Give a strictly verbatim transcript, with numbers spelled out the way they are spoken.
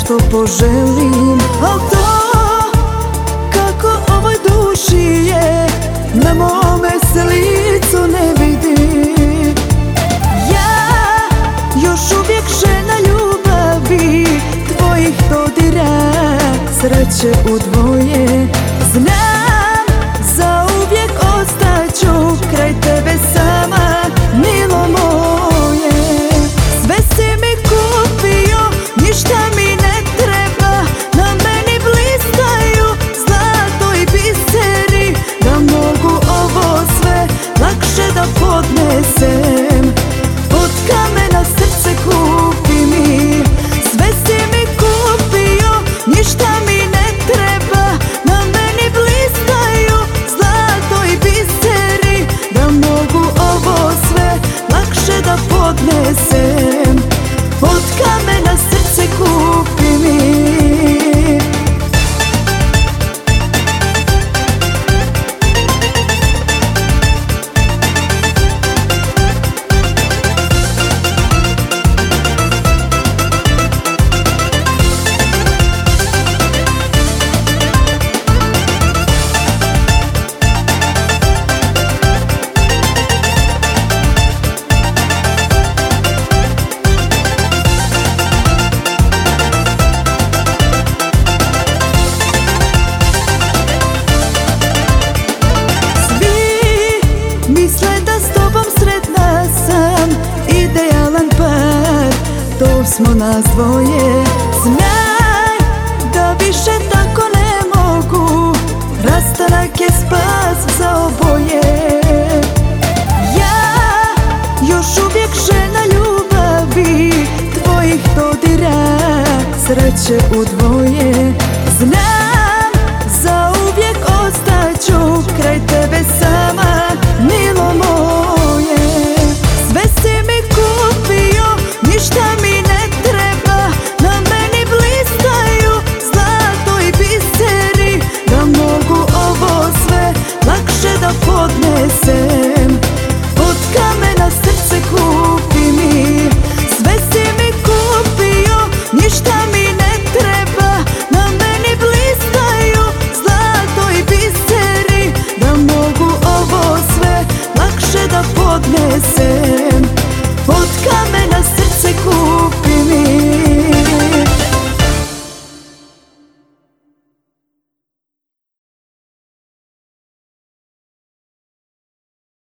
što poželim. Al to kako ovoj duši je, na mome se licu ne vidi. Ja još uvijek žena ljubavi, tvojih dodira sreće u dvoje. Znam, zauvijek ostaću kraj tebe sama, milo moje. Sve si mi kupio, ništa mi ne treba, na meni blistaju zlato i biseri, da mogu ovo sve lakše da podnesem. Od kamena srce kupi mi, sve si mi kupio, ništa mi ne treba, na meni blistaju zlato i biseri, da mogu ovo sve lakše da podnesem. Od kamena srce kupi mi. Misle da s tobom sretna sam, idealan par, to smo nas dvoje. Znam